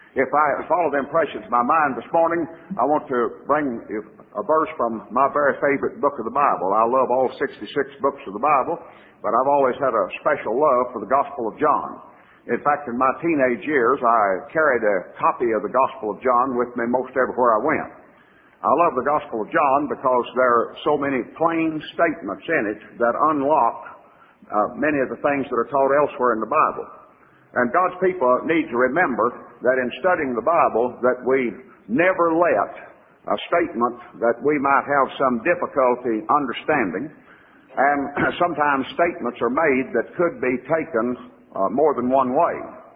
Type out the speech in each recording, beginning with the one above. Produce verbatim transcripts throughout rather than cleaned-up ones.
If I follow the impressions of my mind this morning, I want to bring a verse from my very favorite book of the Bible. I love all sixty-six books of the Bible, but I've always had a special love for the Gospel of John. In fact, in my teenage years, I carried a copy of the Gospel of John with me most everywhere I went. I love the Gospel of John because there are so many plain statements in it that unlock uh, many of the things that are taught elsewhere in the Bible. And God's people need to remember that in studying the Bible that we never let a statement that we might have some difficulty understanding, and sometimes statements are made that could be taken uh, more than one way.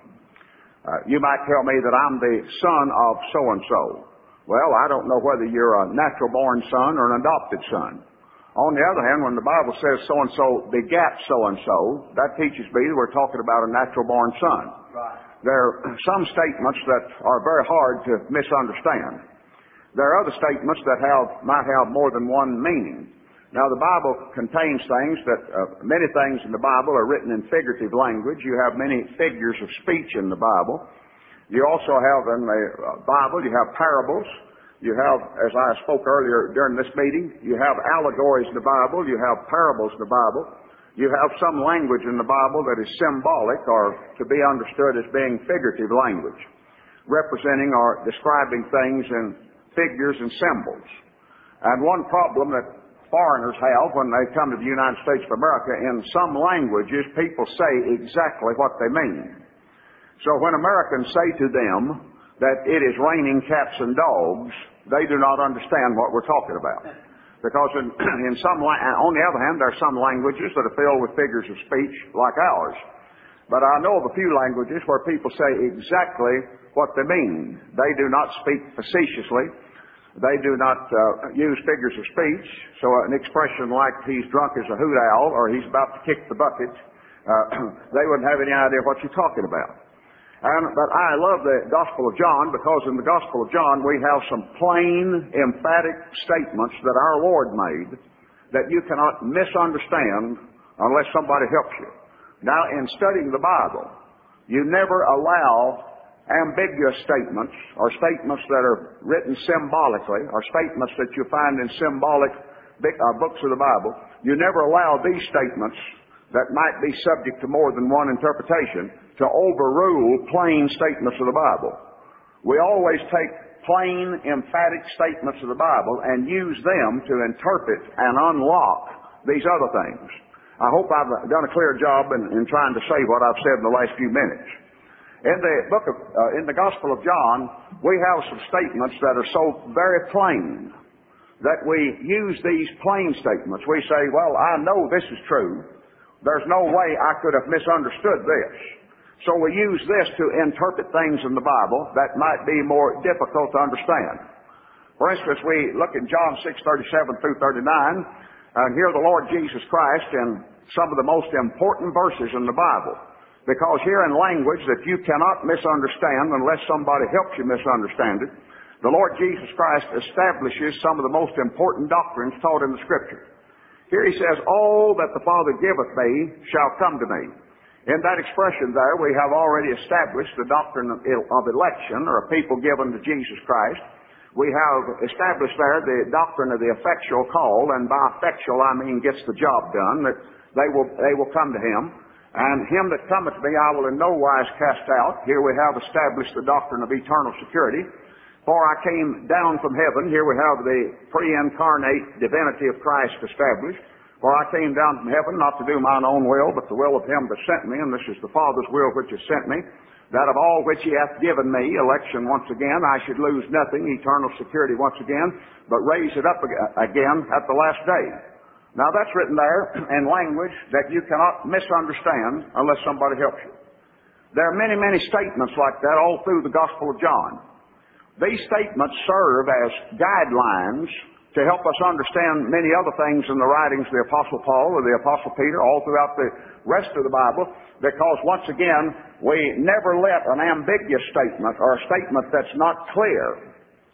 Uh, you might tell me that I'm the son of so-and-so. Well, I don't know whether you're a natural-born son or an adopted son. On the other hand, when the Bible says so-and-so begat so-and-so, that teaches me that we're talking about a natural-born son. Right. There are some statements that are very hard to misunderstand. There are other statements that have might have more than one meaning. Now, the Bible contains things that, uh, many things in the Bible are written in figurative language. You have many figures of speech in the Bible. You also have in the Bible, you have parables. You have, as I spoke earlier during this meeting, you have allegories in the Bible, you have parables in the Bible, you have some language in the Bible that is symbolic or to be understood as being figurative language, representing or describing things in figures and symbols. And one problem that foreigners have when they come to the United States of America, in some languages, people say exactly what they mean. So when Americans say to them that it is raining cats and dogs, they do not understand what we're talking about. Because in, in some, on the other hand, there are some languages that are filled with figures of speech like ours. But I know of a few languages where people say exactly what they mean. They do not speak facetiously. They do not uh, use figures of speech. So an expression like he's drunk as a hoot owl or he's about to kick the bucket, uh, they wouldn't have any idea what you're talking about. And, but I love the Gospel of John because in the Gospel of John we have some plain, emphatic statements that our Lord made that you cannot misunderstand unless somebody helps you. Now, in studying the Bible, you never allow ambiguous statements or statements that are written symbolically or statements that you find in symbolic uh, books of the Bible. You never allow these statements that might be subject to more than one interpretation to overrule plain statements of the Bible. We always take plain, emphatic statements of the Bible and use them to interpret and unlock these other things. I hope I've done a clear job in, in trying to say what I've said in the last few minutes. In the book of, uh, in the Gospel of John, we have some statements that are so very plain that we use these plain statements. We say, well, I know this is true. There's no way I could have misunderstood this. So we use this to interpret things in the Bible that might be more difficult to understand. For instance, we look in John six thirty-seven through thirty-nine and hear the Lord Jesus Christ in some of the most important verses in the Bible. Because here in language that you cannot misunderstand unless somebody helps you misunderstand it, the Lord Jesus Christ establishes some of the most important doctrines taught in the Scripture. Here he says, all that the Father giveth me shall come to me. In that expression there, we have already established the doctrine of election, or people given to Jesus Christ. We have established there the doctrine of the effectual call, and by effectual I mean gets the job done, that they will, they will come to him. And him that cometh to me I will in no wise cast out. Here we have established the doctrine of eternal security. For I came down from heaven. Here we have the pre-incarnate divinity of Christ established. For I came down from heaven not to do mine own will, but the will of him that sent me, and this is the Father's will which has sent me, that of all which he hath given me, election once again, I should lose nothing, eternal security once again, but raise it up again at the last day. Now that's written there in language that you cannot misunderstand unless somebody helps you. There are many, many statements like that all through the Gospel of John. These statements serve as guidelines to help us understand many other things in the writings of the Apostle Paul or the Apostle Peter, all throughout the rest of the Bible, because once again, we never let an ambiguous statement or a statement that's not clear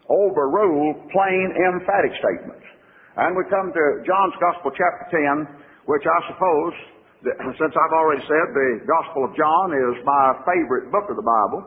overrule plain, emphatic statements. And we come to John's Gospel, chapter ten, which I suppose, that, since I've already said the Gospel of John is my favorite book of the Bible,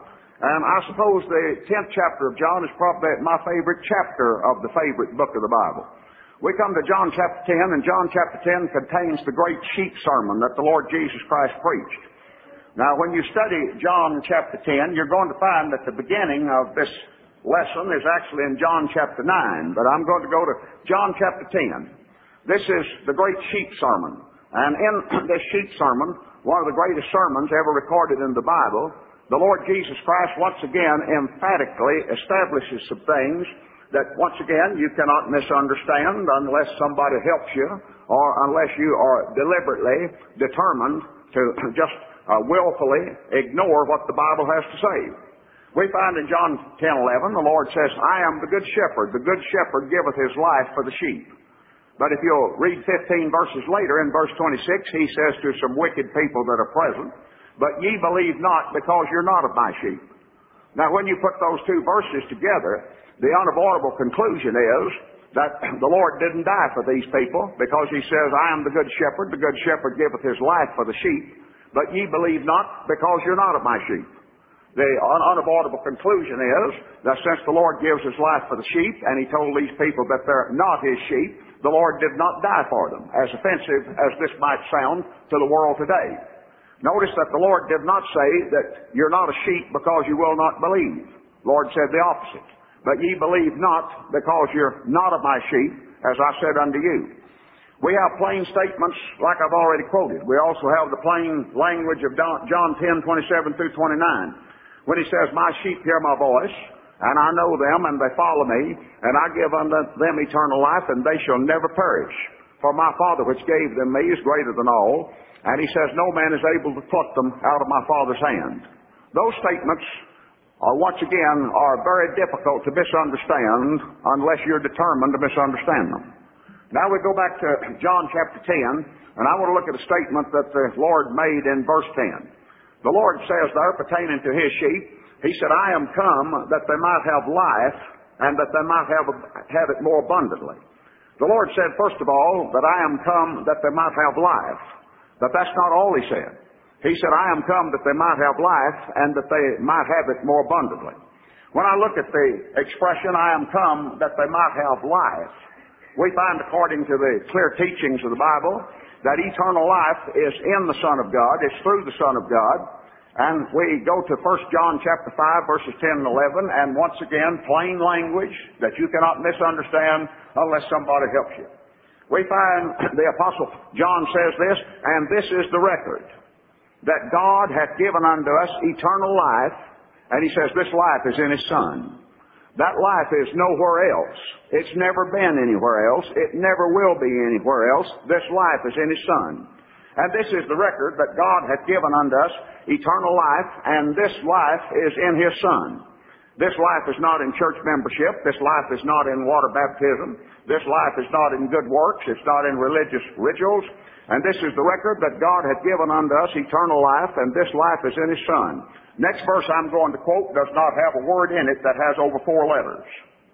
And I suppose the tenth chapter of John is probably my favorite chapter of the favorite book of the Bible. We come to John chapter ten, and John chapter ten contains the great sheep sermon that the Lord Jesus Christ preached. Now, when you study John chapter ten, you're going to find that the beginning of this lesson is actually in John chapter nine, but I'm going to go to John chapter ten. This is the great sheep sermon. And in this sheep sermon, one of the greatest sermons ever recorded in the Bible, the Lord Jesus Christ once again emphatically establishes some things that once again you cannot misunderstand unless somebody helps you or unless you are deliberately determined to just uh, willfully ignore what the Bible has to say. We find in John ten eleven, the Lord says, I am the good shepherd. The good shepherd giveth his life for the sheep. But if you'll read fifteen verses later, in verse twenty-six, he says to some wicked people that are present, but ye believe not because you're not of my sheep. Now, when you put those two verses together, the unavoidable conclusion is that the Lord didn't die for these people because he says, I am the good shepherd. The good shepherd giveth his life for the sheep. But ye believe not because you're not of my sheep. The un- unavoidable conclusion is that since the Lord gives his life for the sheep and he told these people that they're not his sheep, the Lord did not die for them, as offensive as this might sound to the world today. Notice that the Lord did not say that you're not a sheep because you will not believe. The Lord said the opposite. But ye believe not because you're not of my sheep, as I said unto you. We have plain statements like I've already quoted. We also have the plain language of John ten, twenty-seven through twenty-nine. When he says, my sheep hear my voice, and I know them, and they follow me, and I give unto them eternal life, and they shall never perish. For my Father which gave them me is greater than all. And he says, no man is able to pluck them out of my Father's hand. Those statements are, once again, are very difficult to misunderstand unless you're determined to misunderstand them. Now we go back to John chapter ten, and I want to look at a statement that the Lord made in verse ten. The Lord says there, pertaining to his sheep, he said, I am come that they might have life, and that they might have, have it more abundantly. The Lord said, first of all, that I am come that they might have life. But that's not all he said. He said, I am come that they might have life and that they might have it more abundantly. When I look at the expression, I am come that they might have life, we find, according to the clear teachings of the Bible, that eternal life is in the Son of God. It's through the Son of God. And we go to First John chapter five, verses ten and eleven, and once again, plain language that you cannot misunderstand unless somebody helps you. We find the Apostle John says this, and this is the record, that God hath given unto us eternal life, and he says this life is in his Son. That life is nowhere else. It's never been anywhere else. It never will be anywhere else. This life is in his Son. And this is the record that God hath given unto us eternal life, and this life is in his Son. This life is not in church membership. This life is not in water baptism. This life is not in good works. It's not in religious rituals. And this is the record that God hath given unto us eternal life, and this life is in his Son. Next verse I'm going to quote does not have a word in it that has over four letters.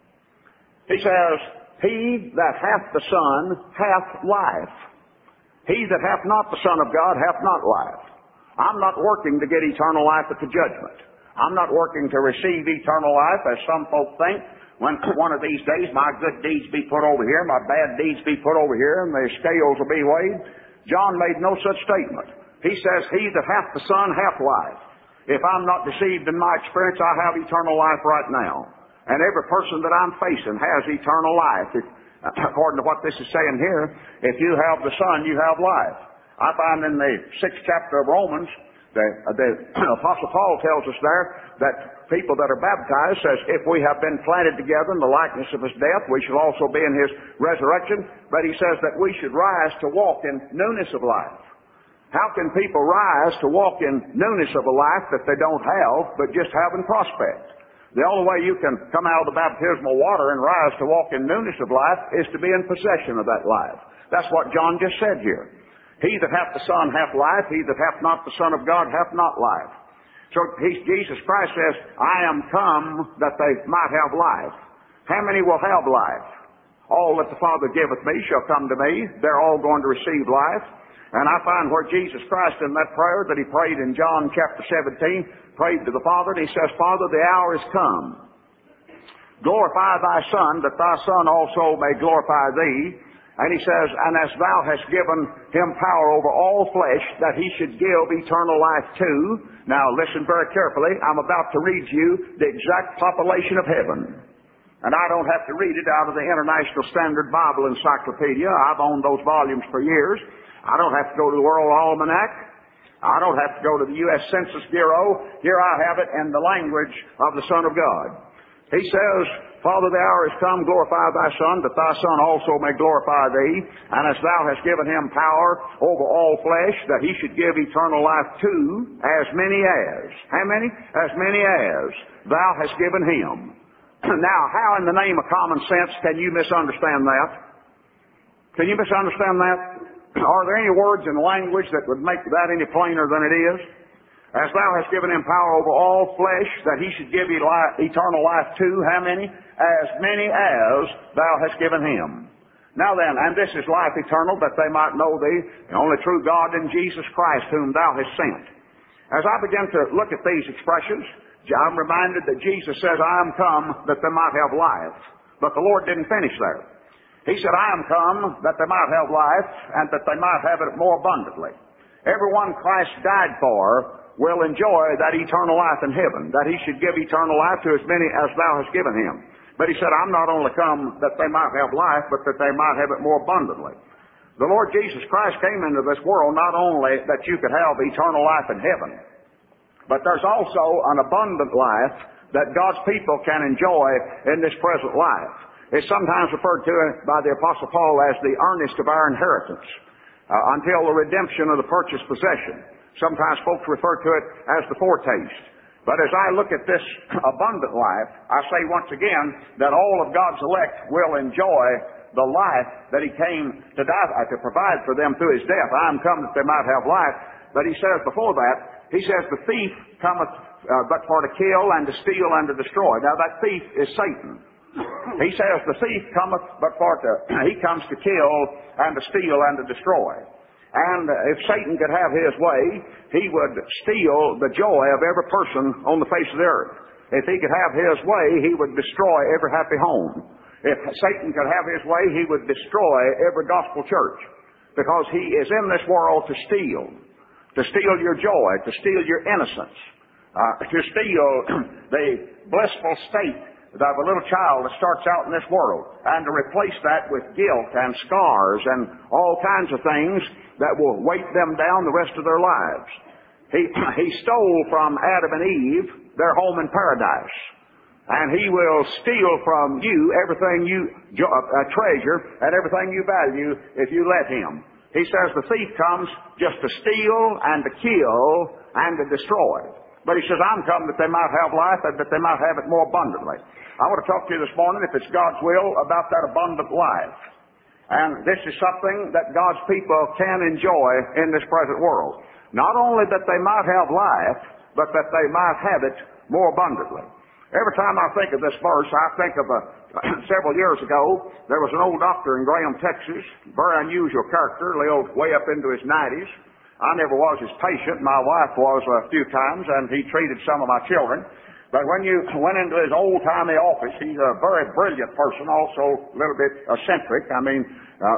He says, he that hath the Son hath life. He that hath not the Son of God hath not life. I'm not working to get eternal life at the judgment. I'm not working to receive eternal life, as some folk think, when one of these days my good deeds be put over here, my bad deeds be put over here, and the scales will be weighed. John made no such statement. He says, he that hath the Son hath life. If I'm not deceived in my experience, I have eternal life right now. And every person that I'm facing has eternal life. If, according to what this is saying here, if you have the Son, you have life. I find in the sixth chapter of Romans, The, the Apostle Paul tells us there that people that are baptized says, if we have been planted together in the likeness of his death, we shall also be in his resurrection. But he says that we should rise to walk in newness of life. How can people rise to walk in newness of a life that they don't have, but just have in prospect? The only way you can come out of the baptismal water and rise to walk in newness of life is to be in possession of that life. That's what John just said here. He that hath the Son hath life. He that hath not the Son of God hath not life. So he, Jesus Christ says, I am come that they might have life. How many will have life? All that the Father giveth me shall come to me. They're all going to receive life. And I find where Jesus Christ in that prayer that he prayed in John chapter seventeen, prayed to the Father, and he says, Father, the hour is come. Glorify thy Son, that thy Son also may glorify thee. And he says, and as thou hast given him power over all flesh, that he should give eternal life to. Now listen very carefully. I'm about to read you the exact population of heaven. And I don't have to read it out of the International Standard Bible Encyclopedia. I've owned those volumes for years. I don't have to go to the World Almanac. I don't have to go to the U S Census Bureau. Here I have it in the language of the Son of God. He says, Father, the hour is come, glorify thy Son, that thy Son also may glorify thee. And as thou hast given him power over all flesh, that he should give eternal life to as many as. How many? As many as thou hast given him. Now, how in the name of common sense can you misunderstand that? Can you misunderstand that? Are there any words in language that would make that any plainer than it is? As thou hast given him power over all flesh, that he should give you life, eternal life to, how many? As many as thou hast given him. Now then, and this is life eternal, that they might know thee, the only true God, in Jesus Christ, whom thou hast sent. As I begin to look at these expressions, I'm reminded that Jesus says, I am come that they might have life. But the Lord didn't finish there. He said, I am come that they might have life, and that they might have it more abundantly. Everyone Christ died for will enjoy that eternal life in heaven, that he should give eternal life to as many as thou hast given him. But he said, I'm not only come that they might have life, but that they might have it more abundantly. The Lord Jesus Christ came into this world not only that you could have eternal life in heaven, but there's also an abundant life that God's people can enjoy in this present life. It's sometimes referred to by the Apostle Paul as the earnest of our inheritance, uh, until the redemption of the purchased possession. Sometimes folks refer to it as the foretaste. But as I look at this abundant life, I say once again that all of God's elect will enjoy the life that he came to die, to provide for them through his death. I am come that they might have life. But he says before that, he says the thief cometh uh, but for to kill and to steal and to destroy. Now that thief is Satan. He says the thief cometh but for to, he comes to kill and to steal and to destroy. And if Satan could have his way, he would steal the joy of every person on the face of the earth. If he could have his way, he would destroy every happy home. If Satan could have his way, he would destroy every gospel church. Because he is in this world to steal. To steal your joy, to steal your innocence, uh, to steal the blissful state of a little child that starts out in this world, and to replace that with guilt and scars and all kinds of things that will weight them down the rest of their lives. He, he stole from Adam and Eve their home in paradise. And he will steal from you everything you uh, treasure and everything you value if you let him. He says the thief comes just to steal and to kill and to destroy. But he says, I'm come that they might have life and that they might have it more abundantly. I want to talk to you this morning, if it's God's will, about that abundant life. And this is something that God's people can enjoy in this present world. Not only that they might have life, but that they might have it more abundantly. Every time I think of this verse, I think of a, several years ago, there was an old doctor in Graham, Texas, very unusual character, lived way up into his nineties. I never was his patient. My wife was a few times, and he treated some of my children. But when you went into his old-timey office, he's a very brilliant person, also a little bit eccentric. I mean,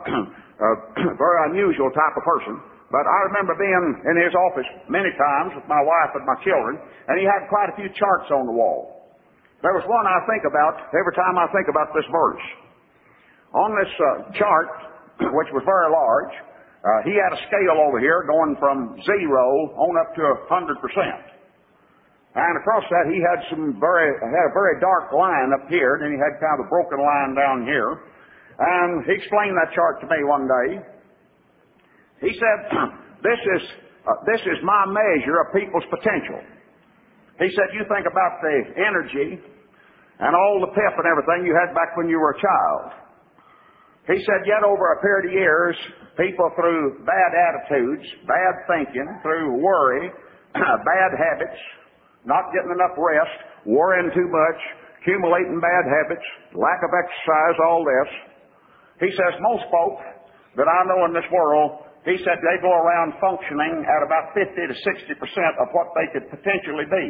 uh, a very unusual type of person. But I remember being in his office many times with my wife and my children, and he had quite a few charts on the wall. There was one I think about every time I think about this verse. On this uh, chart, which was very large, uh, he had a scale over here going from zero on up to one hundred percent. And across that he had some very, had a very dark line up here, and then he had kind of a broken line down here. And he explained that chart to me one day. He said, this is, uh, this is my measure of people's potential. He said, you think about the energy and all the pep and everything you had back when you were a child. He said, yet over a period of years, people through bad attitudes, bad thinking, through worry, bad habits, not getting enough rest, worrying too much, accumulating bad habits, lack of exercise, all this. He says, most folk that I know in this world He said they go around functioning at about fifty to sixty percent of what they could potentially be.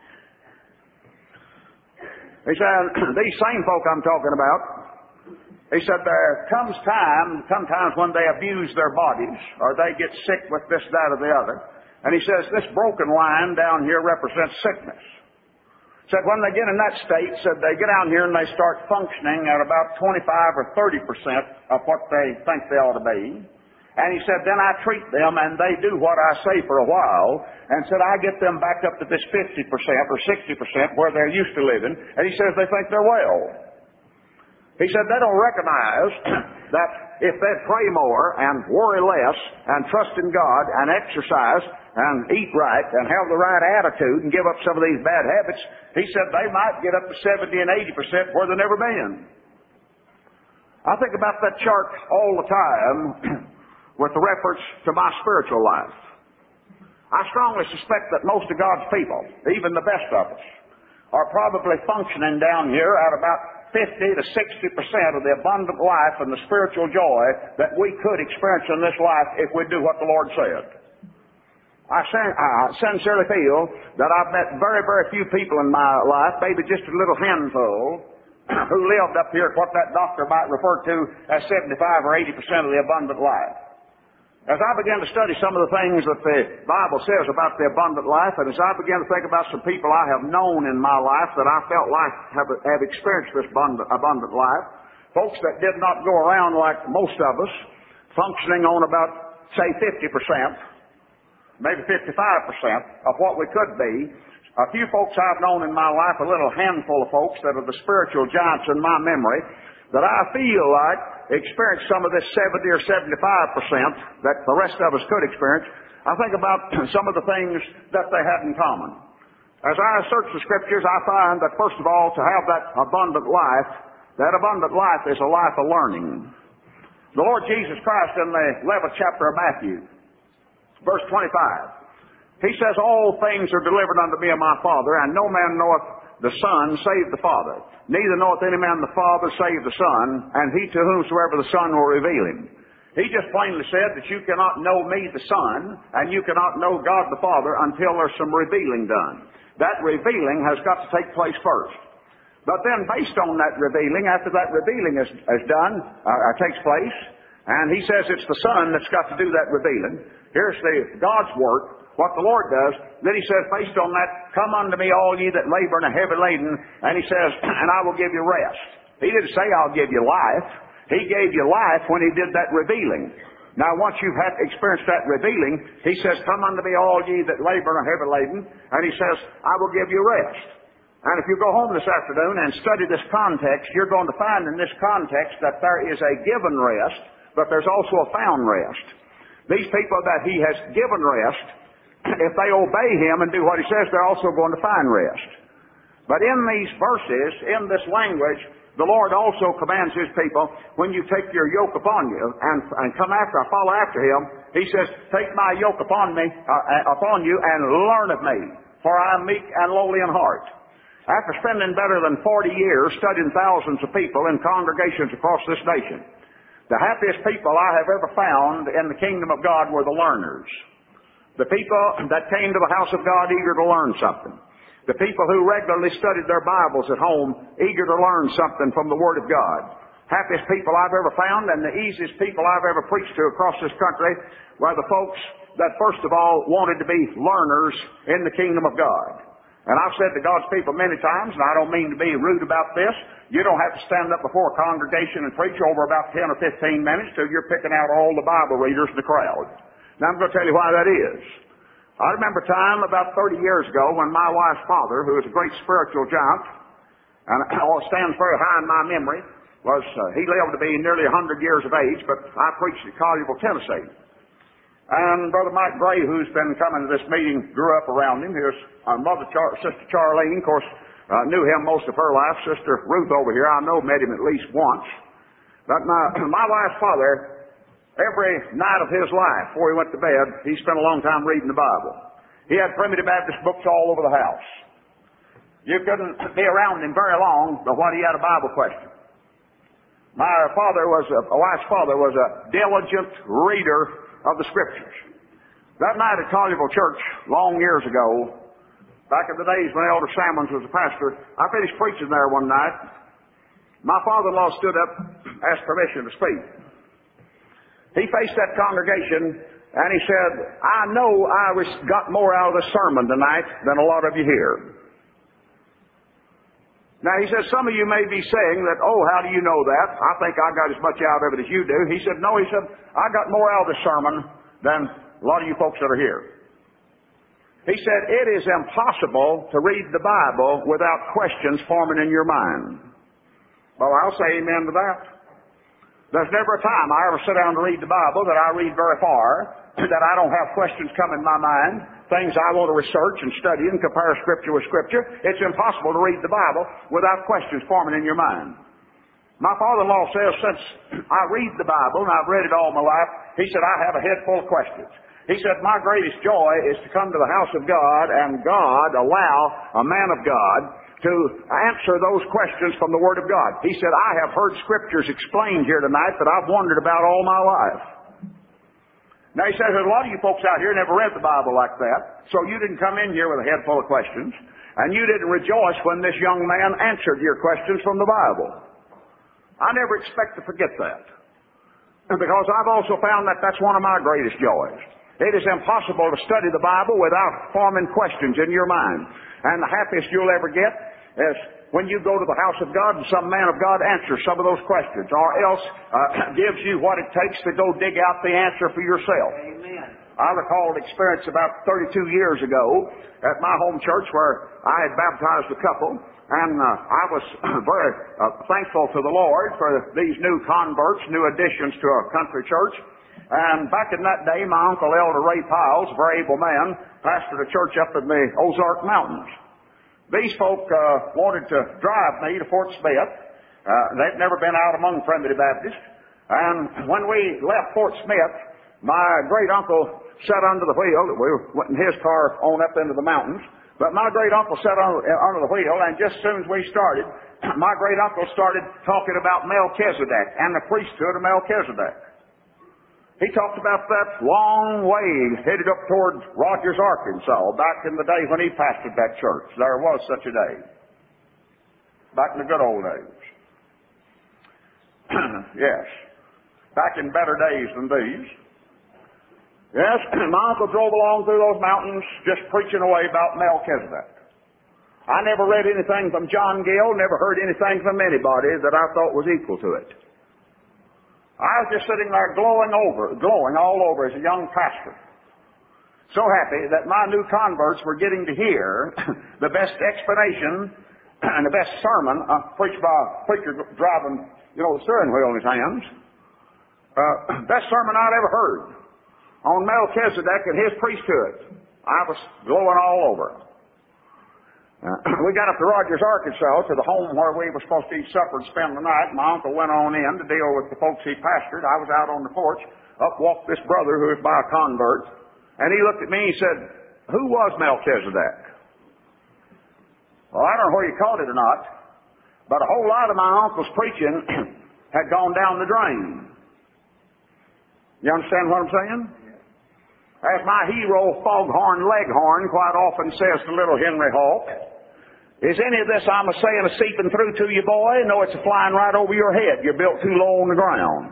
He said, these same folk I'm talking about, he said there comes time, sometimes when they abuse their bodies or they get sick with this, that, or the other. And he says this broken line down here represents sickness. Said when they get in that state, said they get out here and they start functioning at about twenty-five or thirty percent of what they think they ought to be. And he said, then I treat them and they do what I say for a while. And said, I get them back up to this fifty percent or sixty percent where they're used to living. And he says they think they're well. He said they don't recognize that if they pray more and worry less and trust in God and exercise and eat right and have the right attitude and give up some of these bad habits, he said they might get up to seventy and eighty percent where they've never been. I think about that chart all the time with the reference to my spiritual life. I strongly suspect that most of God's people, even the best of us, are probably functioning down here at about fifty to sixty percent of the abundant life and the spiritual joy that we could experience in this life if we do what the Lord said. I, sin- I sincerely feel that I've met very, very few people in my life, maybe just a little handful, who lived up here at what that doctor might refer to as seventy-five or eighty percent of the abundant life. As I began to study some of the things that the Bible says about the abundant life, and as I began to think about some people I have known in my life that I felt like have, have experienced this abundant, abundant life, folks that did not go around like most of us, functioning on about, say, fifty percent, maybe fifty-five percent of what we could be. A few folks I've known in my life, a little handful of folks that are the spiritual giants in my memory, that I feel like experienced some of this seventy or seventy-five percent that the rest of us could experience. I think about some of the things that they had in common. As I search the Scriptures, I find that, first of all, to have that abundant life, that abundant life is a life of learning. The Lord Jesus Christ in the eleventh chapter of Matthew, verse twenty-five, He says, all things are delivered unto me of my Father, and no man knoweth the Son save the Father. Neither knoweth any man the Father save the Son, and he to whomsoever the Son will reveal him. He just plainly said that you cannot know me the Son, and you cannot know God the Father until there's some revealing done. That revealing has got to take place first. But then based on that revealing, after that revealing is, is done, uh, takes place, and he says it's the Son that's got to do that revealing. Here's the God's work. What the Lord does, then he says, based on that, come unto me all ye that labor and are heavy laden, and he says, and I will give you rest. He didn't say I'll give you life. He gave you life when he did that revealing. Now once you've had experienced that revealing, he says, come unto me all ye that labor and are heavy laden, and he says, I will give you rest. And if you go home this afternoon and study this context, you're going to find in this context that there is a given rest, but there's also a found rest. These people that he has given rest, if they obey him and do what he says, they're also going to find rest. But in these verses, in this language, the Lord also commands his people, when you take your yoke upon you and, and come after, or follow after him, he says, take my yoke upon me, uh, upon you and learn of me, for I am meek and lowly in heart. After spending better than forty years studying thousands of people in congregations across this nation, the happiest people I have ever found in the kingdom of God were the learners. The people that came to the house of God eager to learn something. The people who regularly studied their Bibles at home, eager to learn something from the Word of God. Happiest people I've ever found and the easiest people I've ever preached to across this country were the folks that first of all wanted to be learners in the kingdom of God. And I've said to God's people many times, and I don't mean to be rude about this, you don't have to stand up before a congregation and preach over about ten or fifteen minutes till you're picking out all the Bible readers in the crowd. Now, I'm going to tell you why that is. I remember a time about thirty years ago when my wife's father, who is a great spiritual giant, and stands very high in my memory, was uh, he lived to be nearly one hundred years of age, but I preached at Collierville, Tennessee. And Brother Mike Gray, who's been coming to this meeting, grew up around him. Here's our mother, Char- Sister Charlene. Of course, uh, knew him most of her life. Sister Ruth over here, I know, met him at least once. But my, my wife's father, every night of his life, before he went to bed, he spent a long time reading the Bible. He had Primitive Baptist books all over the house. You couldn't be around him very long but when he had a Bible question. My father was, a, my wife's father was a diligent reader of the Scriptures. That night at Collierville Church, long years ago, back in the days when Elder Sammons was a pastor, I finished preaching there one night. My father-in-law stood up, asked permission to speak. He faced that congregation and he said, I know I got more out of the sermon tonight than a lot of you here. Now, he said, some of you may be saying that, oh, how do you know that? I think I got as much out of it as you do. He said, no, he said, I got more out of the sermon than a lot of you folks that are here. He said, it is impossible to read the Bible without questions forming in your mind. Well, I'll say amen to that. There's never a time I ever sit down to read the Bible that I read very far, that I don't have questions come in my mind, things I want to research and study and compare Scripture with Scripture. It's impossible to read the Bible without questions forming in your mind. My father-in-law says, since I read the Bible, and I've read it all my life, he said, I have a head full of questions. He said, my greatest joy is to come to the house of God and God allow a man of God to answer those questions from the Word of God. He said, I have heard Scriptures explained here tonight that I've wondered about all my life. Now, he says, there's a lot of you folks out here never read the Bible like that, so you didn't come in here with a head full of questions, and you didn't rejoice when this young man answered your questions from the Bible. I never expect to forget that, because I've also found that that's one of my greatest joys. It is impossible to study the Bible without forming questions in your mind. And the happiest you'll ever get is when you go to the house of God and some man of God answers some of those questions, or else uh, gives you what it takes to go dig out the answer for yourself. Amen. I recall an experience about thirty-two years ago at my home church where I had baptized a couple, and uh, I was very uh, thankful to the Lord for these new converts, new additions to a country church. And back in that day, my uncle Elder Ray Piles, a very able man, pastored a church up in the Ozark Mountains. These folk uh, wanted to drive me to Fort Smith. Uh, they'd never been out among Primitive Baptists. And when we left Fort Smith, my great uncle sat under the wheel. We went in his car on up into the mountains. But my great uncle sat under, under the wheel, and just as soon as we started, my great uncle started talking about Melchizedek and the priesthood of Melchizedek. He talked about that long way headed up toward Rogers, Arkansas, back in the day when he pastored that church. There was such a day. Back in the good old days. Yes. Back in better days than these. Yes, my uncle drove along through those mountains just preaching away about Melchizedek. I never read anything from John Gill, never heard anything from anybody that I thought was equal to it. I was just sitting there glowing over, glowing all over as a young pastor. So happy that my new converts were getting to hear the best explanation and the best sermon uh, preached by a preacher driving, you know, the steering wheel in his hands. Uh, best sermon I'd ever heard on Melchizedek and his priesthood. I was glowing all over. Uh, we got up to Rogers, Arkansas, to the home where we were supposed to eat supper and spend the night. My uncle went on in to deal with the folks he pastored. I was out on the porch. Up walked this brother who was by a convert. And he looked at me and he said, who was Melchizedek? Well, I don't know whether you caught it or not, but a whole lot of my uncle's preaching had gone down the drain. You understand what I'm saying? As my hero, Foghorn Leghorn, quite often says to little Henry Hawk, is any of this I'm a-saying a seeping through to you, boy? No, it's a flying right over your head. You're built too low on the ground.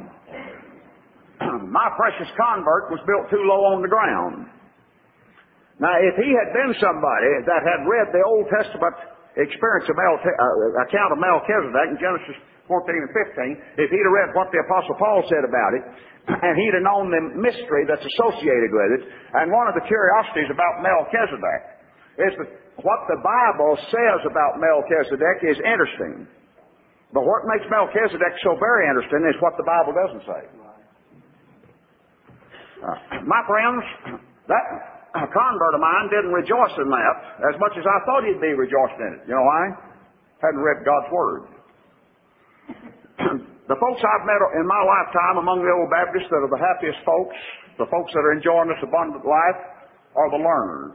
My precious convert was built too low on the ground. Now, if he had been somebody that had read the Old Testament experience of Mel- uh, account of Melchizedek in Genesis fourteen and fifteen, if he'd have read what the Apostle Paul said about it, and he'd have known the mystery that's associated with it, and one of the curiosities about Melchizedek is that what the Bible says about Melchizedek is interesting. But what makes Melchizedek so very interesting is what the Bible doesn't say. Uh, my friends, that a convert of mine didn't rejoice in that as much as I thought he'd be rejoicing in it. You know why? Hadn't read God's Word. The folks I've met in my lifetime among the old Baptists that are the happiest folks, the folks that are enjoying this abundant life, are the learners.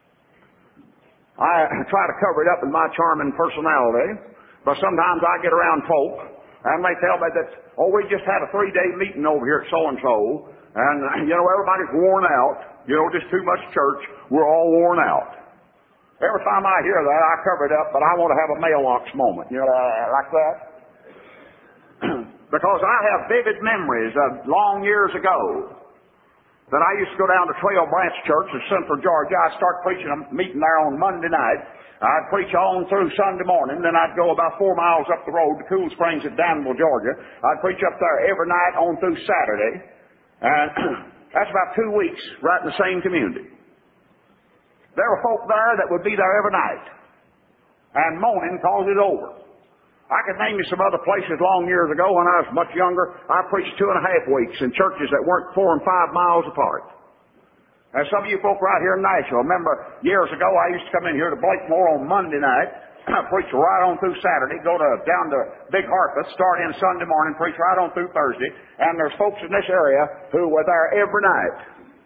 I try to cover it up in my charming personality, but sometimes I get around folk and they tell me that oh, we just had a three-day meeting over here at so-and-so, and, you know, everybody's worn out. You know, just too much church. We're all worn out. Every time I hear that, I cover it up, but I want to have a mailbox moment, you know, like that. Because I have vivid memories of long years ago that I used to go down to Trail Branch Church in Central Georgia. I'd start preaching a meeting there on Monday night. I'd preach on through Sunday morning. Then I'd go about four miles up the road to Cool Springs at Danville, Georgia. I'd preach up there every night on through Saturday. And that's about two weeks right in the same community. There were folk there that would be there every night and moaning cause it's over. I could name you some other places long years ago when I was much younger. I preached two and a half weeks in churches that weren't four and five miles apart. And some of you folk right here in Nashville, remember years ago I used to come in here to Blakemore on Monday night, preach right on through Saturday, go to down to Big Harpeth, start in Sunday morning, preach right on through Thursday, and there's folks in this area who were there every night.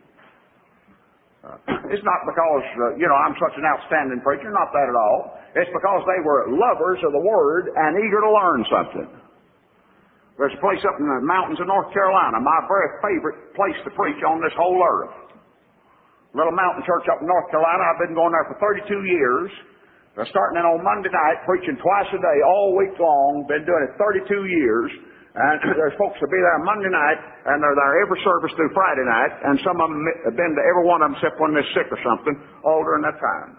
Uh, it's not because, uh, you know, I'm such an outstanding preacher, not that at all. It's because they were lovers of the Word and eager to learn something. There's a place up in the mountains of North Carolina, my very favorite place to preach on this whole earth. Little mountain church up in North Carolina. I've been going there for thirty-two years. They're starting in on Monday night, preaching twice a day, all week long. Been doing it thirty-two years. And there's folks that be there Monday night, and they're there every service through Friday night, and some of them have been to every one of them except when they're sick or something, all during that time.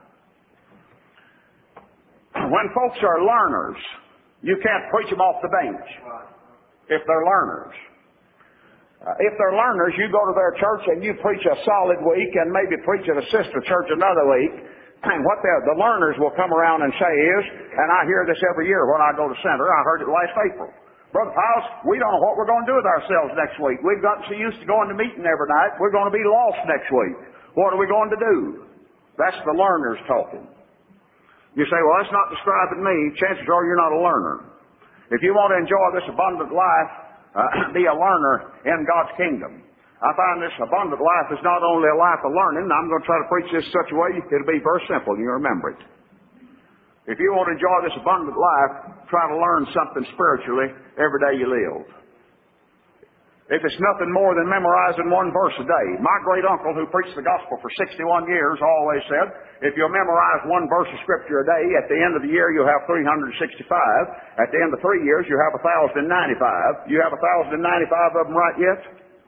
When folks are learners, you can't preach them off the bench if they're learners. Uh, if they're learners, you go to their church and you preach a solid week and maybe preach at a sister church another week, and what the learners will come around and say is, and I hear this every year when I go to center, I heard it last April, Brother Piles, we don't know what we're going to do with ourselves next week. We've gotten so used to going to meeting every night, we're going to be lost next week. What are we going to do? That's the learners talking. You say, well, that's not describing me. Chances are you're not a learner. If you want to enjoy this abundant life, uh, be a learner in God's kingdom. I find this abundant life is not only a life of learning. I'm going to try to preach this such a way it'll be very simple and you'll remember it. If you want to enjoy this abundant life, try to learn something spiritually every day you live. If it's nothing more than memorizing one verse a day. My great uncle who preached the gospel for sixty-one years always said, if you'll memorize one verse of scripture a day, at the end of the year you'll have three hundred sixty-five. At the end of three years you'll have one thousand ninety-five. You have one thousand ninety-five of them right yet?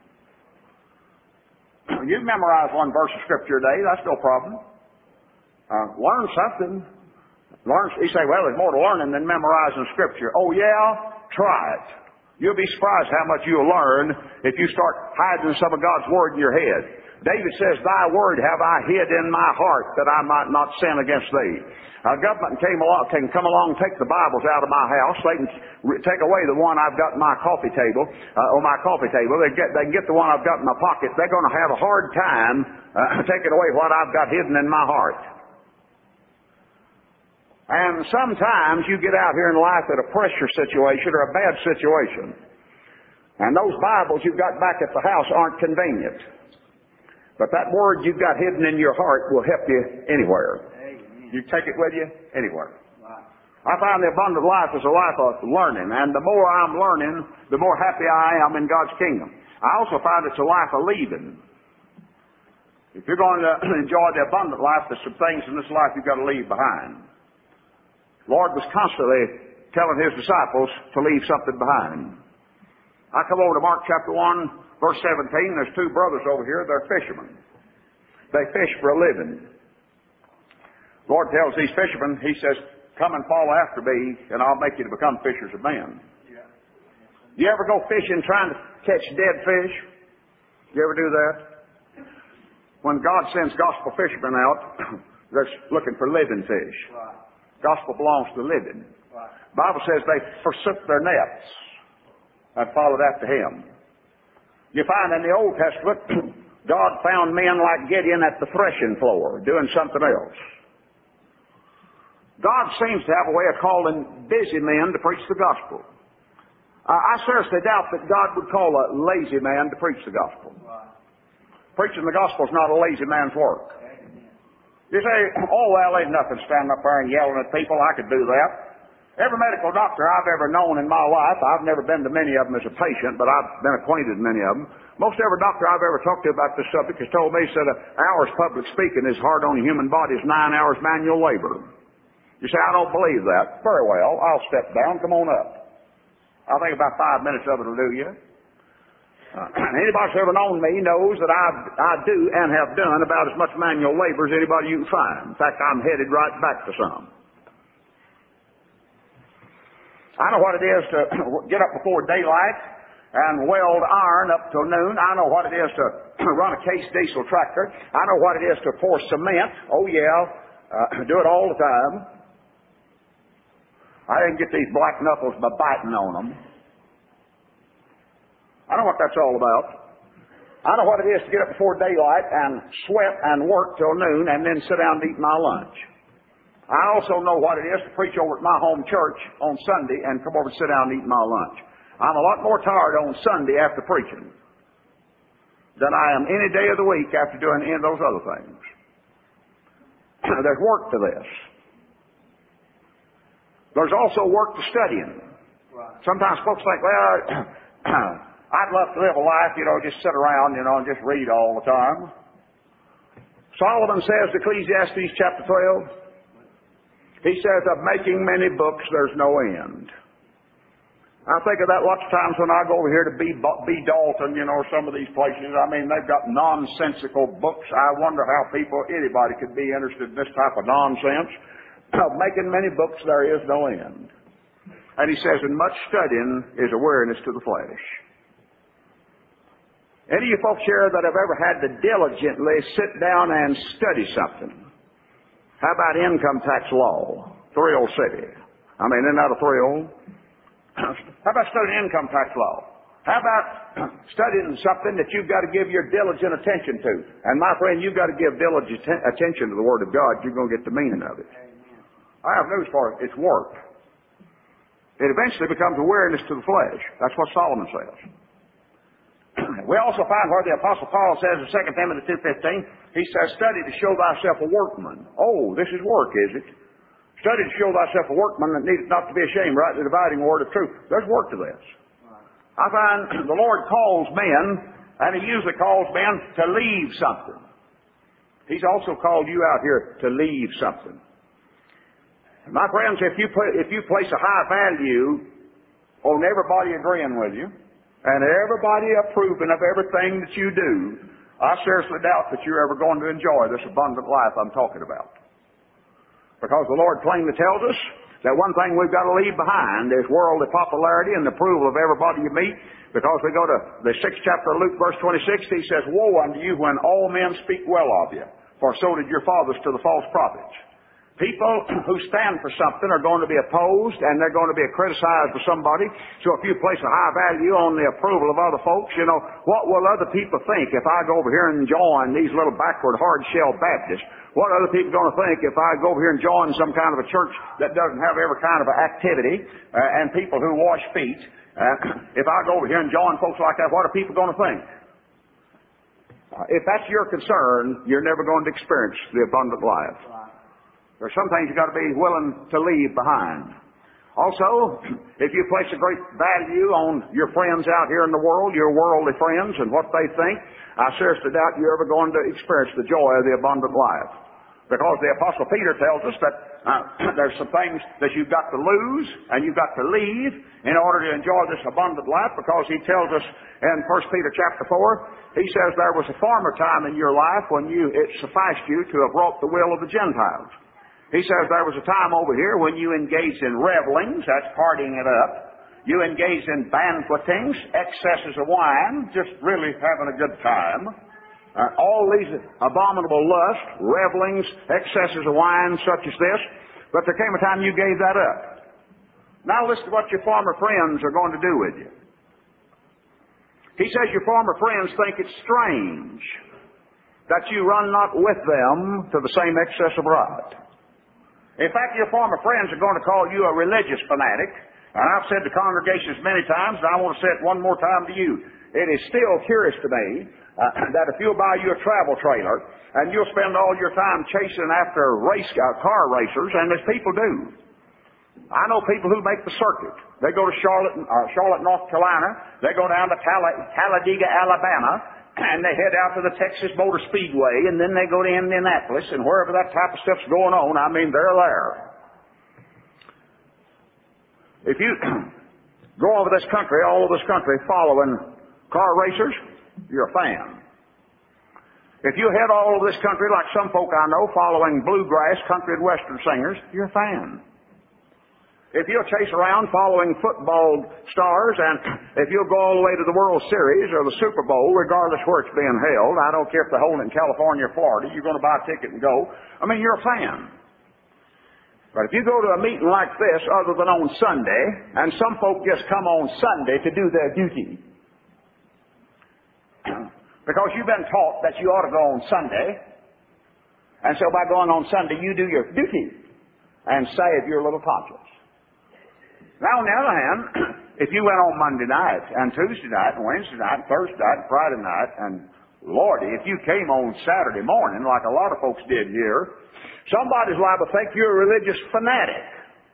You memorize one verse of scripture a day, that's no problem. Uh, learn something. Learn. You say, well, there's more to learning than memorizing scripture. Oh yeah? Try it. You'll be surprised how much you'll learn if you start hiding some of God's Word in your head. David says, thy word have I hid in my heart that I might not sin against thee. A government came along, can come along and take the Bibles out of my house. They can re- take away the one I've got in my coffee table, uh, on my coffee table. They, get, they can get the one I've got in my pocket. They're going to have a hard time uh, taking away what I've got hidden in my heart. And sometimes you get out here in life at a pressure situation or a bad situation. And those Bibles you've got back at the house aren't convenient. But that word you've got hidden in your heart will help you anywhere. Amen. You take it with you anywhere. Wow. I find the abundant life is a life of learning. And the more I'm learning, the more happy I am in God's kingdom. I also find it's a life of leaving. If you're going to enjoy the abundant life, there's some things in this life you've got to leave behind. The Lord was constantly telling His disciples to leave something behind. I come over to Mark chapter one, verse seventeen. There's two brothers over here. They're fishermen. They fish for a living. The Lord tells these fishermen, He says, come and follow after me, and I'll make you to become fishers of men. Yeah. You ever go fishing trying to catch dead fish? You ever do that? When God sends gospel fishermen out, they're looking for living fish. Wow. Gospel belongs to living. Right. The Bible says they forsook their nets and followed after Him. You find in the Old Testament, God found men like Gideon at the threshing floor doing something else. God seems to have a way of calling busy men to preach the gospel. Uh, I seriously doubt that God would call a lazy man to preach the gospel. Right. Preaching the gospel is not a lazy man's work. You say, oh, well, ain't nothing standing up there and yelling at people. I could do that. Every medical doctor I've ever known in my life, I've never been to many of them as a patient, but I've been acquainted with many of them. Most every doctor I've ever talked to about this subject has told me, said, an hour's public speaking is hard on a human body as nine hours manual labor. You say, I don't believe that. Very well, I'll step down. Come on up. I think about five minutes of it will do you. Uh, anybody who's ever known me knows that I, I do and have done about as much manual labor as anybody you can find. In fact, I'm headed right back to some. I know what it is to get up before daylight and weld iron up till noon. I know what it is to run a Case diesel tractor. I know what it is to pour cement. Oh, yeah, uh, do it all the time. I didn't get these black knuckles by biting on them. I know what that's all about. I know what it is to get up before daylight and sweat and work till noon and then sit down and eat my lunch. I also know what it is to preach over at my home church on Sunday and come over and sit down and eat my lunch. I'm a lot more tired on Sunday after preaching than I am any day of the week after doing any of those other things. There's work to this. There's also work to studying. Sometimes folks think, well, I'd love to live a life, you know, just sit around, you know, and just read all the time. Solomon says, Ecclesiastes chapter twelve, he says, of making many books, there's no end. I think of that lots of times when I go over here to B. B. Dalton, you know, some of these places. I mean, they've got nonsensical books. I wonder how people, anybody could be interested in this type of nonsense. Of making many books, there is no end. And he says, and much studying is a weariness to the flesh. Any of you folks here that have ever had to diligently sit down and study something? How about income tax law? Thrill City. I mean, isn't that a thrill? How about studying income tax law? How about studying something that you've got to give your diligent attention to? And my friend, you've got to give diligent attention to the Word of God. You're going to get the meaning of it. I have news for you. It's work. It eventually becomes a weariness to the flesh. That's what Solomon says. We also find where the Apostle Paul says in Second Timothy two fifteen, he says, study to show thyself a workman. Oh, this is work, is it? Study to show thyself a workman that needeth not to be ashamed, rightly dividing the word of truth. There's work to this. I find the Lord calls men, and He usually calls men to leave something. He's also called you out here to leave something. My friends, if you put, if you place a high value on everybody agreeing with you, and everybody approving of everything that you do, I seriously doubt that you're ever going to enjoy this abundant life I'm talking about. Because the Lord plainly tells us that one thing we've got to leave behind is worldly popularity and the approval of everybody you meet. Because we go to the sixth chapter of Luke, verse twenty-six, he says, woe unto you when all men speak well of you, for so did your fathers to the false prophets. People who stand for something are going to be opposed, and they're going to be criticized for somebody. So if you place a high value on the approval of other folks, you know, what will other people think if I go over here and join these little backward, hard-shell Baptists? What are other people going to think if I go over here and join some kind of a church that doesn't have every kind of activity uh, and people who wash feet? Uh, if I go over here and join folks like that, what are people going to think? Uh, if that's your concern, you're never going to experience the abundant life. There's some things you've got to be willing to leave behind. Also, if you place a great value on your friends out here in the world, your worldly friends, and what they think, I seriously doubt you're ever going to experience the joy of the abundant life. Because the Apostle Peter tells us that uh, there's some things that you've got to lose and you've got to leave in order to enjoy this abundant life, because he tells us in First Peter chapter four, he says there was a former time in your life when you it sufficed you to have wrought the will of the Gentiles. He says there was a time over here when you engaged in revelings, that's partying it up. You engaged in banquetings, excesses of wine, just really having a good time. Uh, all these abominable lusts, revelings, excesses of wine, such as this. But there came a time you gave that up. Now listen to what your former friends are going to do with you. He says your former friends think it's strange that you run not with them to the same excess of rot. In fact, your former friends are going to call you a religious fanatic. And I've said to congregations many times, and I want to say it one more time to you. It is still curious to me uh, that if you'll buy you a travel trailer and you'll spend all your time chasing after race uh, car racers, and as people do, I know people who make the circuit. They go to Charlotte, uh, Charlotte, North Carolina. They go down to Tall- Talladega, Alabama, and they head out to the Texas Motor Speedway, and then they go to Indianapolis, and wherever that type of stuff's going on, I mean, they're there. If you go over this country, all over this country, following car racers, you're a fan. If you head all over this country, like some folk I know, following bluegrass, country, and western singers, you're a fan. If you'll chase around following football stars, and if you'll go all the way to the World Series or the Super Bowl, regardless where it's being held, I don't care if they're holding it in California or Florida, you're going to buy a ticket and go. I mean, you're a fan. But if you go to a meeting like this other than on Sunday, and some folk just come on Sunday to do their duty, because you've been taught that you ought to go on Sunday, and so by going on Sunday, you do your duty and save your little conscience. Now, on the other hand, if you went on Monday night, and Tuesday night, and Wednesday night, and Thursday night, and Friday night, and Lordy, if you came on Saturday morning, like a lot of folks did here, somebody's liable to think you're a religious fanatic.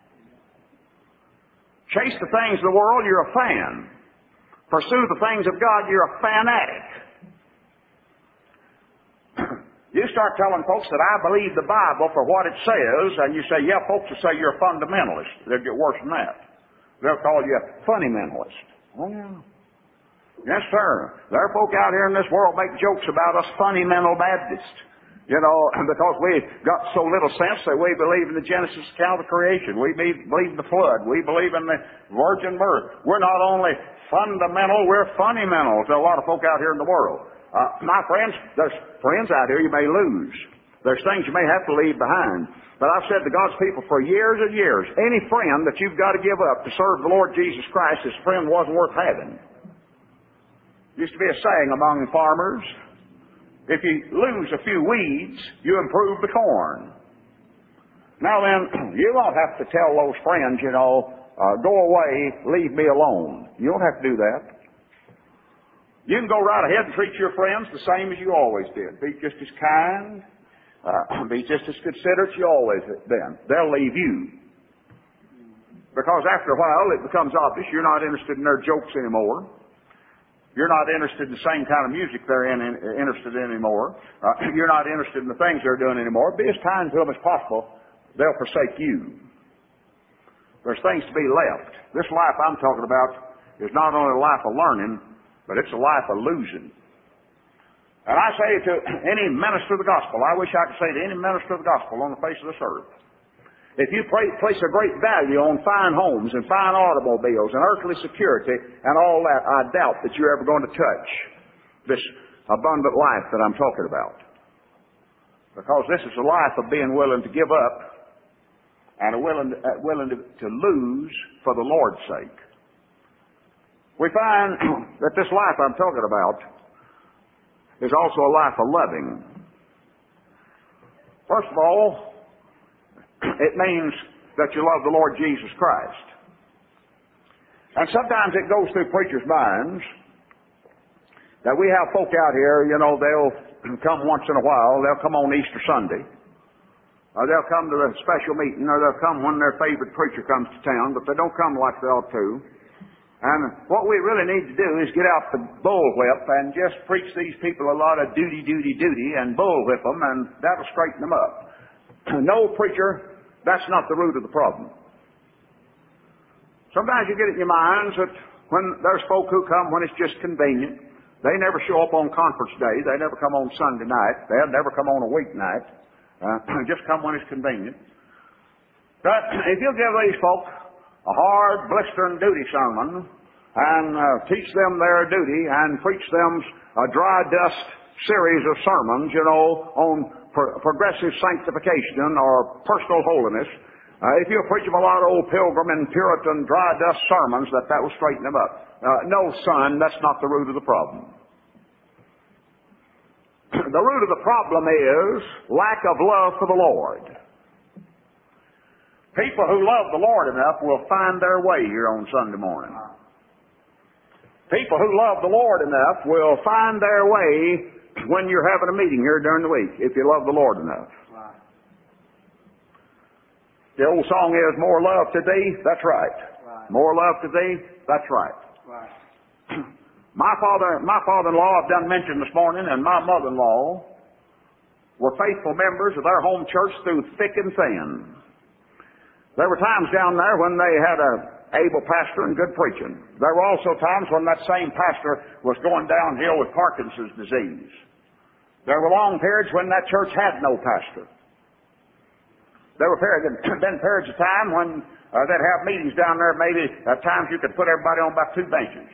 Chase the things of the world, you're a fan. Pursue the things of God, you're a fanatic. You start telling folks that I believe the Bible for what it says, and you say, yeah, folks will say you're a fundamentalist. They'll get worse than that. They'll call you a funny mentalist. Oh, yeah. Yes, sir. There are folk out here in this world make jokes about us funny mental Baptists. You know, because we got so little sense that we believe in the Genesis account of creation. We believe in the flood. We believe in the virgin birth. We're not only fundamental, we're funny mental to a lot of folk out here in the world. Uh, my friends, there's friends out here you may lose. There's things you may have to leave behind. But I've said to God's people for years and years, any friend that you've got to give up to serve the Lord Jesus Christ, this friend wasn't worth having. Used to be a saying among farmers, if you lose a few weeds, you improve the corn. Now then, you won't have to tell those friends, you know, uh, go away, leave me alone. You don't have to do that. You can go right ahead and treat your friends the same as you always did. Be just as kind, uh, be just as considerate as you always have been. They'll leave you. Because after a while, it becomes obvious you're not interested in their jokes anymore. You're not interested in the same kind of music they're in, in, interested in anymore. Uh, you're not interested in the things they're doing anymore. Be as kind to them as possible. They'll forsake you. There's things to be left. This life I'm talking about is not only a life of learning, but it's a life of losing. And I say to any minister of the gospel, I wish I could say to any minister of the gospel on the face of this earth, if you place a great value on fine homes and fine automobiles and earthly security and all that, I doubt that you're ever going to touch this abundant life that I'm talking about. Because this is a life of being willing to give up and a willing, uh, willing to, to lose for the Lord's sake. We find that this life I'm talking about is also a life of loving. First of all, it means that you love the Lord Jesus Christ. And sometimes it goes through preachers' minds that we have folk out here, you know, they'll come once in a while, they'll come on Easter Sunday, or they'll come to a special meeting, or they'll come when their favorite preacher comes to town, but they don't come like they ought to. And what we really need to do is get out the bullwhip and just preach these people a lot of duty, duty, duty, and bullwhip them, and that'll straighten them up. No, preacher, that's not the root of the problem. Sometimes you get it in your minds that when there's folk who come when it's just convenient, they never show up on conference day, they never come on Sunday night, they'll never come on a weeknight, uh, just come when it's convenient. But if you'll give these folk a hard, blistering duty sermon and uh, teach them their duty and preach them a dry dust series of sermons, you know, on pro- progressive sanctification or personal holiness, uh, if you preach them a lot of old pilgrim and Puritan dry dust sermons, that that will straighten them up. Uh, no, son, that's not the root of the problem. The root of the problem is lack of love for the Lord. People who love the Lord enough will find their way here on Sunday morning. People who love the Lord enough will find their way when you're having a meeting here during the week, if you love the Lord enough. The old song is, more love to thee, that's right. Right. More love to thee, that's right. Right. My father, my father-in-law, I've done mention this morning, and my mother-in-law were faithful members of their home church through thick and thin. There were times down there when they had a able pastor and good preaching. There were also times when that same pastor was going downhill with Parkinson's disease. There were long periods when that church had no pastor. There were periods, been periods of time when uh, they'd have meetings down there. Maybe at times you could put everybody on about two benches.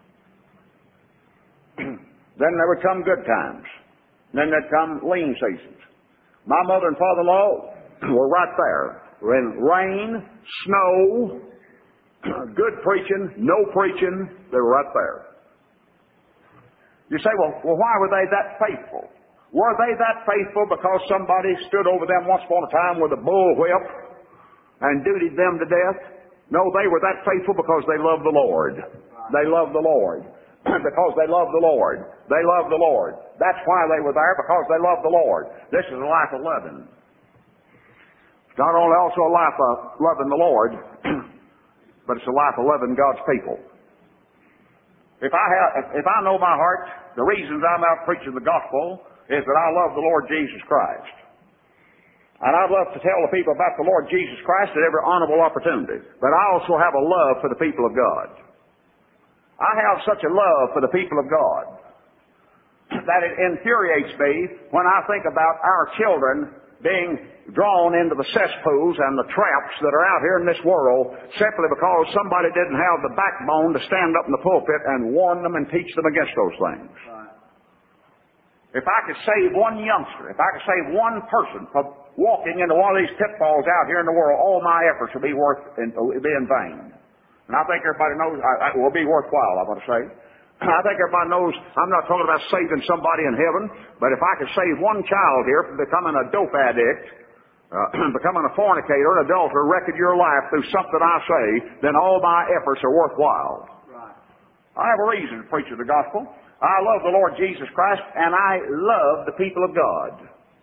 Then there would come good times. Then there'd come lean seasons. My mother and father-in-law were right there. In rain, snow, good preaching, no preaching, they were right there. You say, well, well, why were they that faithful? Were they that faithful because somebody stood over them once upon a time with a bullwhip and dutied them to death? No, they were that faithful because they loved the Lord. They loved the Lord. Because they loved the Lord. They loved the Lord. That's why they were there, because they loved the Lord. This is a life of loving. It's not only also a life of loving the Lord, but it's a life of loving God's people. If I have, if I know my heart, the reasons I'm out preaching the gospel is that I love the Lord Jesus Christ. And I'd love to tell the people about the Lord Jesus Christ at every honorable opportunity. But I also have a love for the people of God. I have such a love for the people of God that it infuriates me when I think about our children being drawn into the cesspools and the traps that are out here in this world simply because somebody didn't have the backbone to stand up in the pulpit and warn them and teach them against those things. Right. If I could save one youngster, if I could save one person from walking into one of these pitfalls out here in the world, all my efforts will be worth in, will be in vain. And I think everybody knows it will be worthwhile, I want to say. I think everybody knows I'm not talking about saving somebody in heaven, but if I could save one child here from becoming a dope addict, uh, becoming a fornicator, an adulterer, wrecking your life through something I say, then all my efforts are worthwhile. Right. I have a reason to preach the gospel. I love the Lord Jesus Christ, and I love the people of God.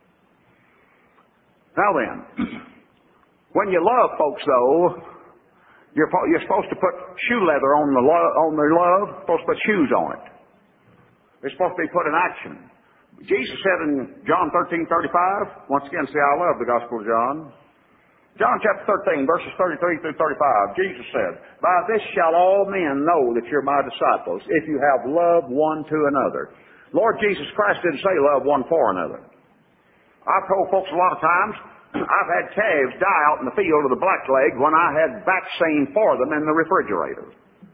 Now then, when you love folks, though, You're, you're supposed to put shoe leather on the lo- on their love. You're supposed to put shoes on it. It's supposed to be put in action. Jesus said in John thirteen thirty-five, once again, see, I love the Gospel of John. John chapter thirteen, verses thirty-three through thirty-five, Jesus said, by this shall all men know that you're my disciples, if you have love one to another. Lord Jesus Christ didn't say love one for another. I've told folks a lot of times, I've had calves die out in the field of the blackleg when I had vaccine for them in the refrigerator.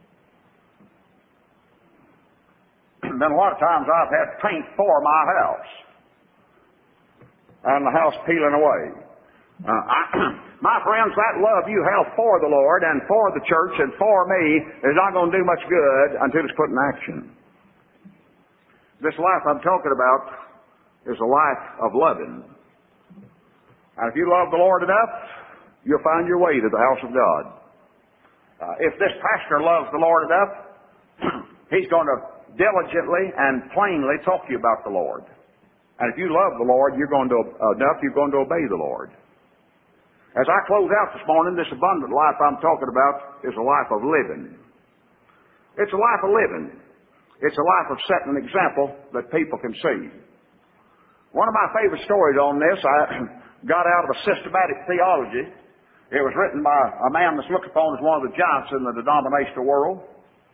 Then a lot of times I've had paint for my house. And the house peeling away. Uh, I, my friends, that love you have for the Lord and for the church and for me is not going to do much good until it's put in action. This life I'm talking about is a life of loving. And if you love the Lord enough, you'll find your way to the house of God. Uh, if this pastor loves the Lord enough, he's going to diligently and plainly talk to you about the Lord. And if you love the Lord, you're going to uh, enough, you're going to obey the Lord. As I close out this morning, this abundant life I'm talking about is a life of living. It's a life of living. It's a life of setting an example that people can see. One of my favorite stories on this, I got out of a systematic theology. It was written by a man that's looked upon as one of the giants in the denominational world.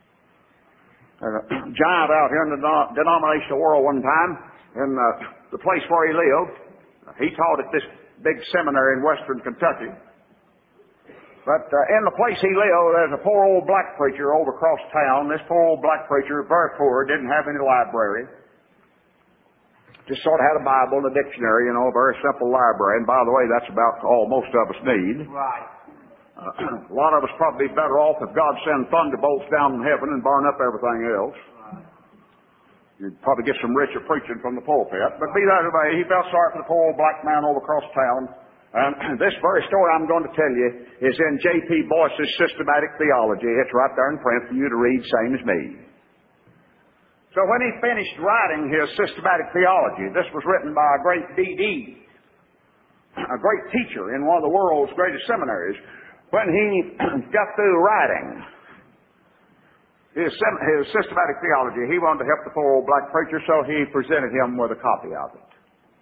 A giant out here in the denominational world one time, in uh, the place where he lived. He taught at this big seminary in western Kentucky. But uh, in the place he lived, there's a poor old black preacher over across town. This poor old black preacher, very poor, didn't have any library. Just sort of had a Bible and a dictionary, you know, a very simple library. And by the way, that's about all most of us need. Right. Uh, a lot of us probably be better off if God send thunderbolts down from heaven and burn up everything else. Right. You'd probably get some richer preaching from the pulpit. But be that as it may, he felt sorry for the poor old black man over across town. And this very story I'm going to tell you is in J P Boyce's Systematic Theology. It's right there in print for you to read, same as me. So when he finished writing his systematic theology, this was written by a great D D a great teacher in one of the world's greatest seminaries, when he got through writing his, his systematic theology, he wanted to help the poor old black preacher, so he presented him with a copy of it.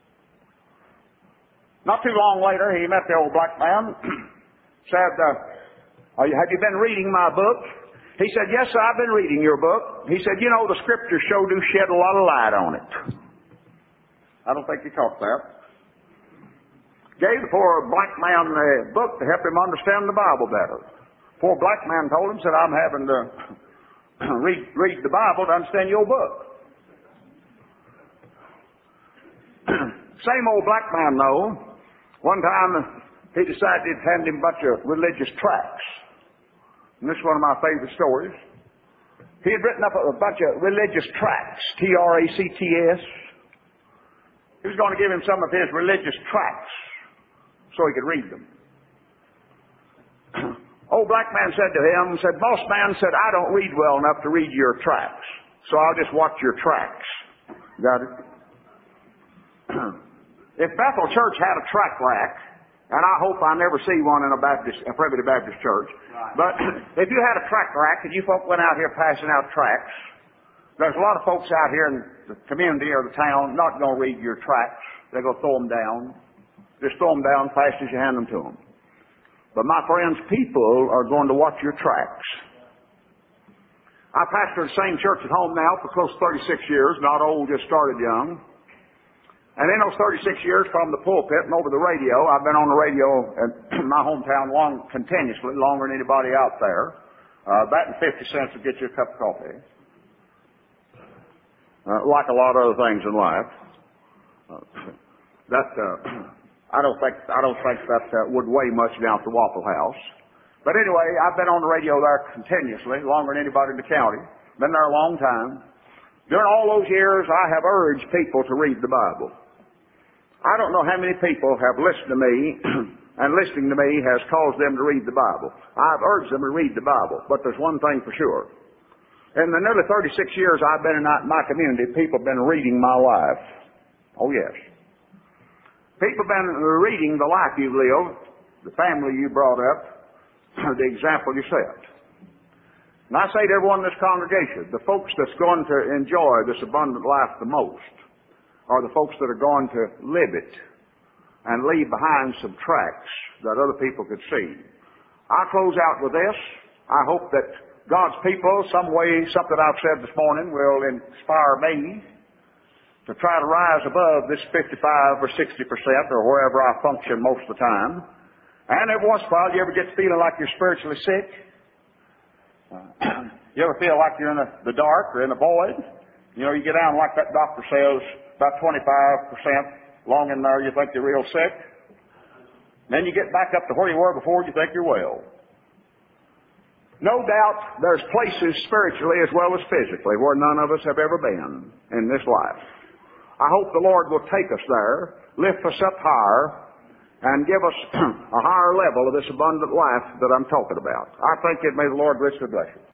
Not too long later, he met the old black man, said, uh, have you been reading my book? He said, yes, sir, I've been reading your book. He said, you know, the Scriptures sure do shed a lot of light on it. I don't think he caught that. Gave the poor black man the book to help him understand the Bible better. Poor black man told him, said, I'm having to read, read the Bible to understand your book. Same old black man, though, one time he decided he'd hand him a bunch of religious tracts. And this is one of my favorite stories. He had written up a bunch of religious tracts, T R A C T S. He was going to give him some of his religious tracts so he could read them. Old black man said to him, said, boss man, said, I don't read well enough to read your tracts, so I'll just watch your tracts. Got it? If Bethel Church had a tract rack, and I hope I never see one in a Baptist, a Primitive Baptist church, right. But if you had a tract rack and you folk went out here passing out tracts, there's a lot of folks out here in the community or the town not going to read your tracts. They're going to throw them down. Just throw them down fast as you hand them to them. But my friends, people are going to watch your tracts. I pastor the same church at home now for close to thirty-six years, not old, just started young. And in those thirty-six years from the pulpit and over the radio, I've been on the radio in my hometown long, continuously, longer than anybody out there. Uh, that and fifty cents will get you a cup of coffee. Uh, like a lot of other things in life. Uh, that, uh, I don't think, I don't think that uh, would weigh much down at the Waffle House. But anyway, I've been on the radio there continuously, longer than anybody in the county. Been there a long time. During all those years, I have urged people to read the Bible. I don't know how many people have listened to me, and listening to me has caused them to read the Bible. I've urged them to read the Bible, but there's one thing for sure. In the nearly thirty-six years I've been in my community, people have been reading my life. Oh, yes. People have been reading the life you lived, the family you brought up, the example you set. And I say to everyone in this congregation, the folks that's going to enjoy this abundant life the most are the folks that are going to live it and leave behind some tracts that other people could see. I close out with this. I hope that God's people, some way, something I've said this morning, will inspire me to try to rise above this fifty-five or sixty percent or wherever I function most of the time. And every once in a while, you ever get feeling like you're spiritually sick? Uh, you ever feel like you're in the, the dark or in the void? You know, you get down like that doctor says, about twenty-five percent long in there, you think you're real sick. Then you get back up to where you were before, you think you're well. No doubt there's places spiritually as well as physically where none of us have ever been in this life. I hope the Lord will take us there, lift us up higher, and give us a higher level of this abundant life that I'm talking about. I think it may the Lord richly bless you.